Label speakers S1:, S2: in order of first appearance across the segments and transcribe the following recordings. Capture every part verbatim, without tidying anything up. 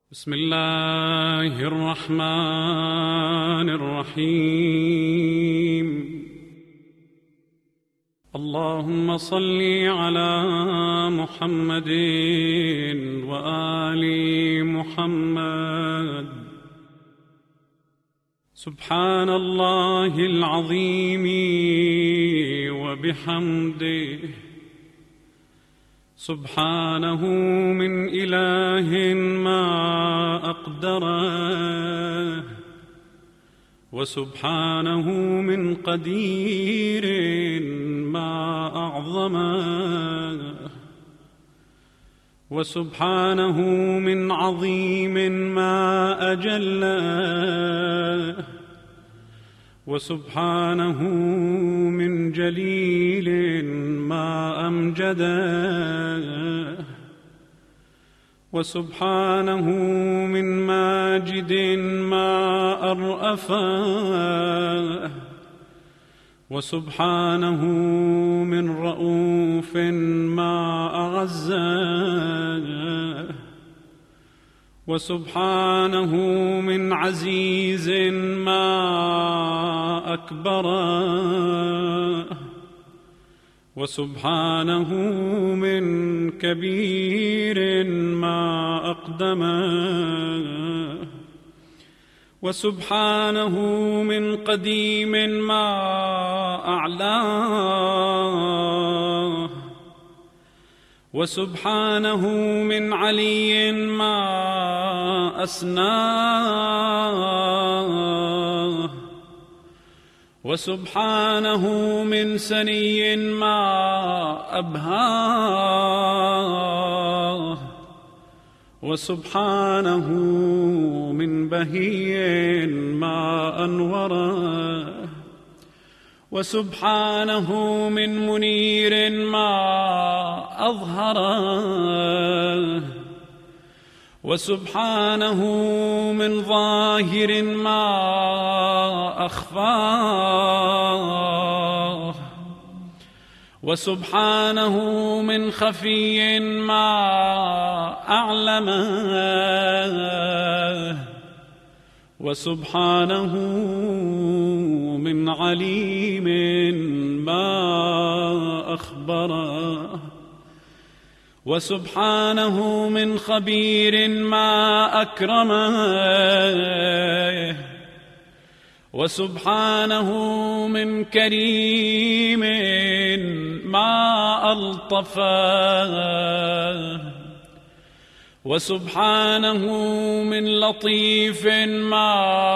S1: بسم الله الرحمن الرحيم. اللهم صل على محمد وآل محمد. سبحان الله العظيم وبحمده، سبحانه من إله ما أقدره، وسبحانه من قدير ما أعظمه، وسبحانه من عظيم ما أجله، وسبحانه من جليل ما أمجده، وسبحانه من ماجد ما أرأفه، وسبحانه من رؤوف ما أعزه، وسبحانه من عزيز ما أكبره، وسبحانه من كبير ما أقدمه، وسبحانه من قديم ما أعلاه، وسبحانه من علي ما أسناه، وسبحانه من سني ما أبهاه، وسبحانه من بهي ما أنوره، وسبحانه من منير ما أظهره، وسبحانه من ظاهر ما أخفاه، وسبحانه من خفي ما أعلمه، وسبحانه من عليم ما أخبره، وسبحانه من خبير ما أكرمه، وسبحانه من كريم ما ألطفه، وسبحانه من لطيف ما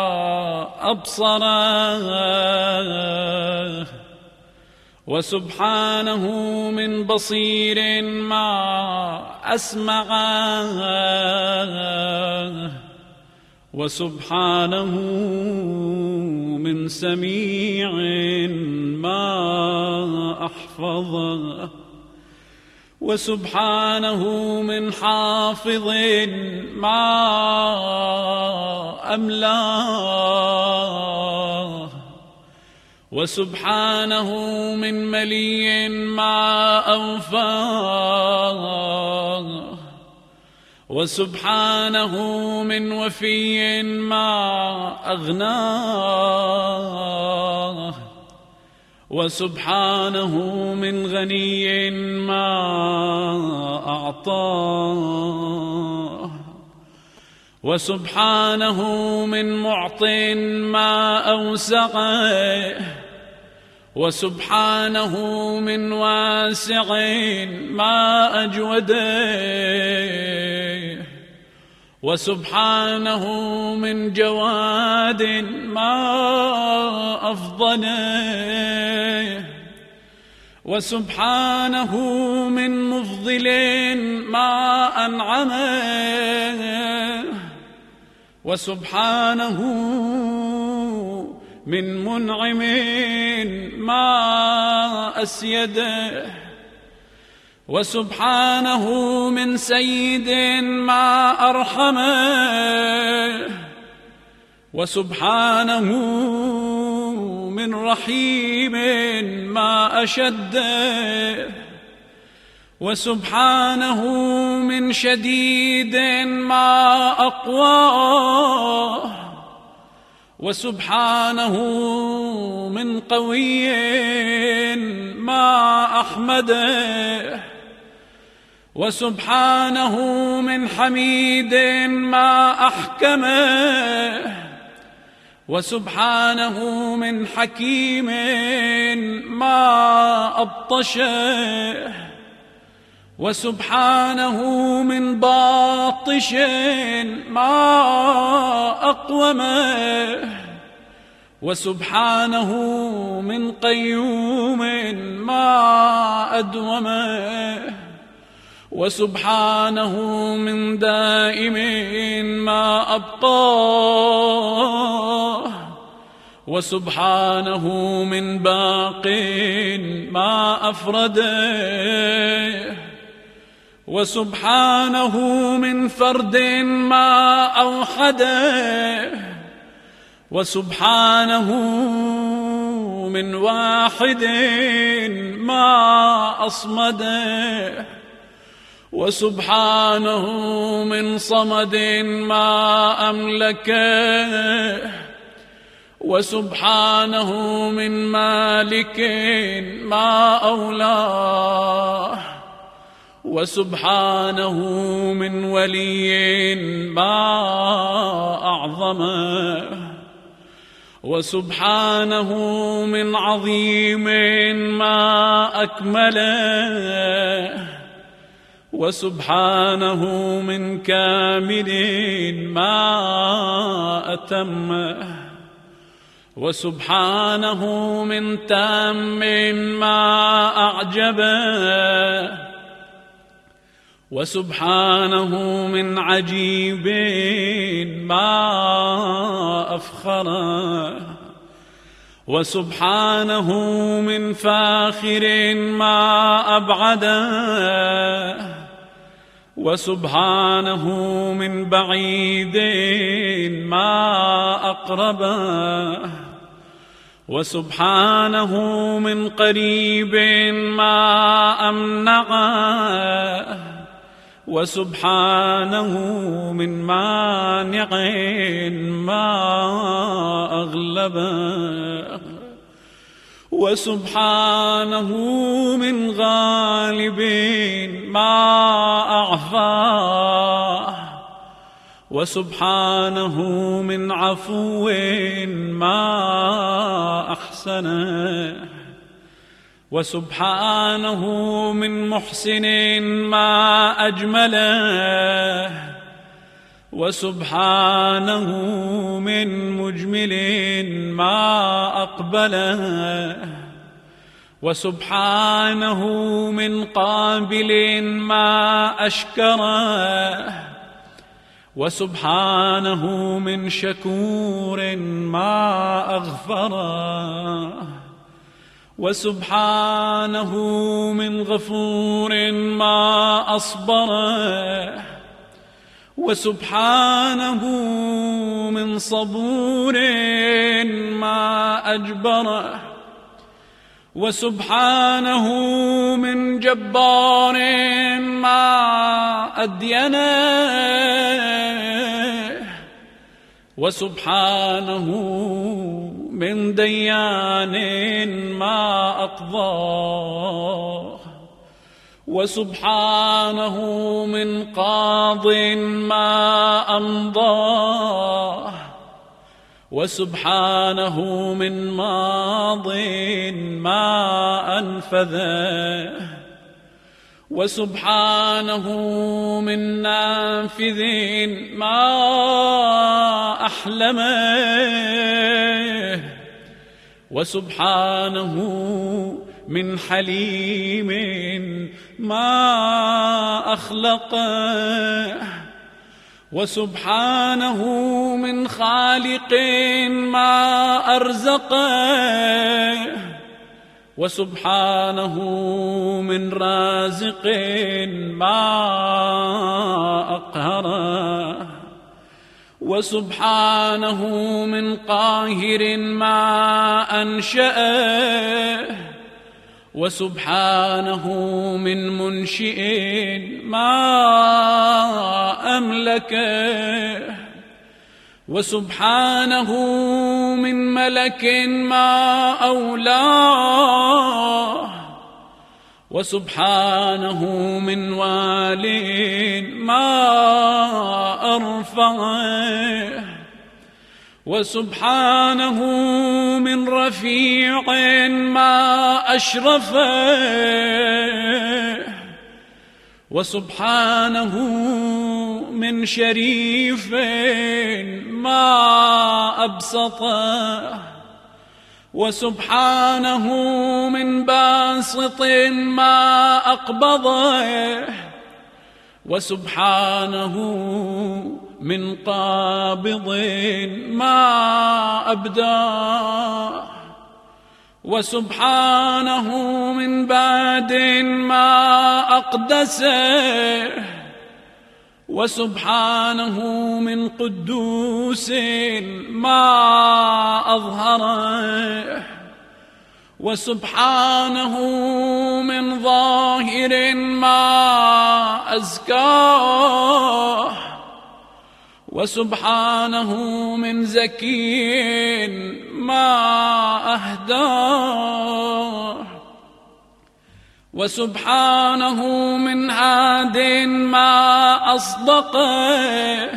S1: أبصره، وسبحانه من بصير ما أسمعه، وسبحانه من سميع ما أحفظه، وسبحانه من حافظ ما أملاه، وسبحانه من ملي ما أوفاه، وسبحانه من وفي ما أغناه، وسبحانه من غني ما أعطاه، وسبحانه من معط ما أوسعه، وسبحانه من واسع ما أجوده، وسبحانه من جواد ما أفضله، وسبحانه من مفضل ما أنعمه، وسبحانه من منعم ما أسيده، وسبحانه من سيد ما أرحمه، وسبحانه من رحيم ما أشده، وسبحانه من شديد ما أقواه، وسبحانه من قوي ما أحمده، وسبحانه من حميد ما أحكمه، وسبحانه من حكيم ما أبطشه، وسبحانه من باطش ما أقومه، وسبحانه من قيوم ما أدومه، وسبحانه من دائم ما أبقاه، وسبحانه من باق ما أفرده، وسبحانه من فرد ما أوحده، وسبحانه من واحد ما أصمده، وسبحانه من صمد ما أملكه، وسبحانه من مالك ما أولاه، وسبحانه من ولي ما أعظمه، وسبحانه من عظيم ما أكمله، وسبحانه من كامل ما أتمه، وسبحانه من تام ما أعجبه، وسبحانه من عجيب ما أفخره، وسبحانه من فاخر ما أبعده، وسبحانه من بعيد ما أقربه، وسبحانه من قريب ما أمنعه، وسبحانه من مانع ما أغلبه، وسبحانه من غالب ما أعفاه، وسبحانه من عفو ما أحسنه، وسبحانه من محسن ما أجمله، وسبحانه من مجمل ما أقبله، وسبحانه من قابل ما أشكره، وسبحانه من شكور ما أغفره، وسبحانه من غفور ما أصبره، وسبحانه من صبور ما أجبره، وسبحانه من جبار ما أدينه، وسبحانه من ديان ما أقضاه، وسبحانه من قاض ما أمضاه، وسبحانه من ماض ما أنفذه، وسبحانه من نافذ ما أحلمه، وسبحانه من حليم ما أخلقه، وسبحانه من خالق ما أرزقه، وسبحانه من رازق ما أقهره، وسبحانه من قاهر ما أنشأه، وسبحانه من منشئ ما أملكه، وسبحانه من ملك ما أولاه، وسبحانه من وال ما أرفعه، وسبحانه من رفيع ما أشرفه، وسبحانه من شريف ما أبسطه، وسبحانه من باسط ما أقبضه، وسبحانه من قابض ما أبداه، وسبحانه من بعد ما أقدسه، وسبحانه من قدوس ما أظهره، وسبحانه من ظاهر ما أزكاه، وسبحانه من زكي ما أهداه، وسبحانه من هاد ما أصدقه،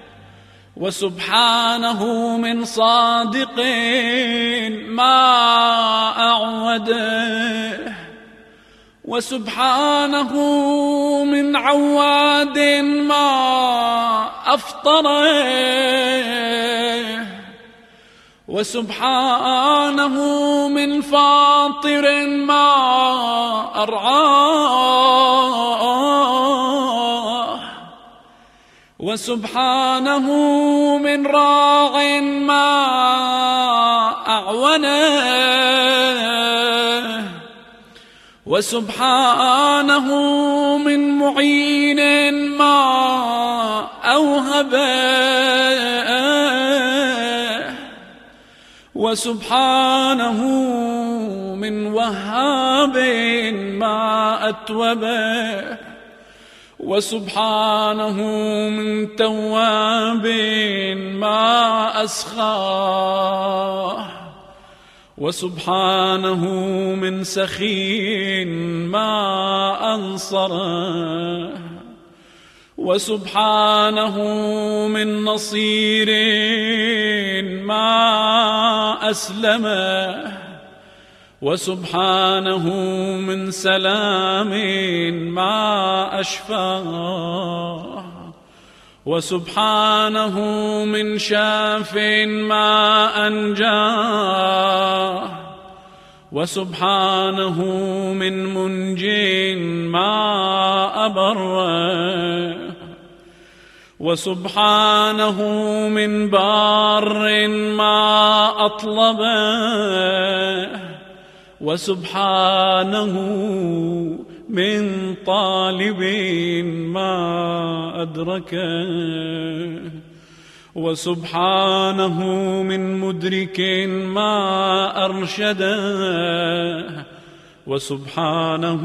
S1: وسبحانه من صادق ما أعوده، وسبحانه من عواد ما أفطره، وسبحانه من فاطر ما أرعاه، وسبحانه من راع ما أعونه، وسبحانه من معين ما أوهبه، وسبحانه من وهاب ما أتوبه، وسبحانه من تواب ما أسخاه، وسبحانه من سخي ما أنصره، وسبحانه من نصير ما أسلمه، وسبحانه من سلام ما أشفاه، وسبحانه من شاف ما أنجاه، وسبحانه من منج ما أبره، وسبحانه من بار ما أطلبه، وسبحانه من طالب ما أدركه، وسبحانه من مدرك ما أرشده، وسبحانه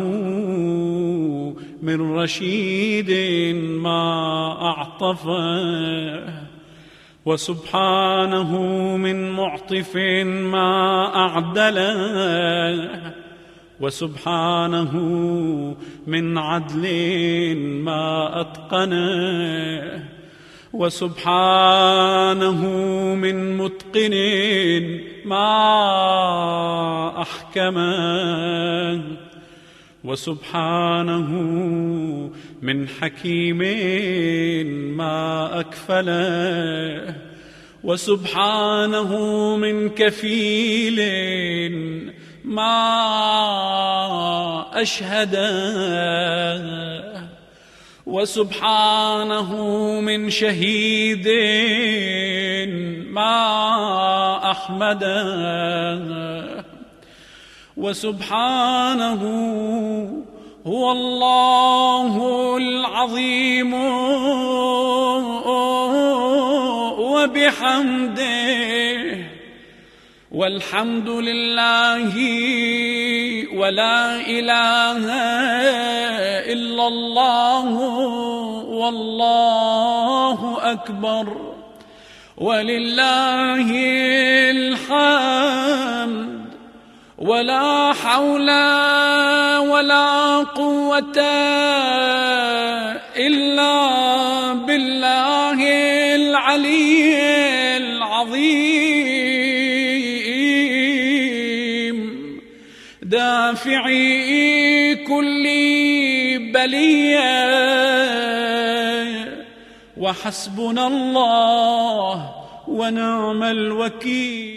S1: من رشيد ما أعطفه، وسبحانه من معطف ما أعدله، وسبحانه من عدل ما أتقنه، وسبحانه من متقن ما أحكمه، وسبحانه من حكيم ما أكفله، وسبحانه من كفيل ما أشهده، وسبحانه من شهيد ما أحمده، وسبحانه هو الله العظيم وبحمده، والحمد لله ولا إله إلا الله والله أكبر ولله الحمد ولا حول ولا قوة إلا بالله العلي العظيم دافعي كل بلية وحسبنا الله ونعم الوكيل.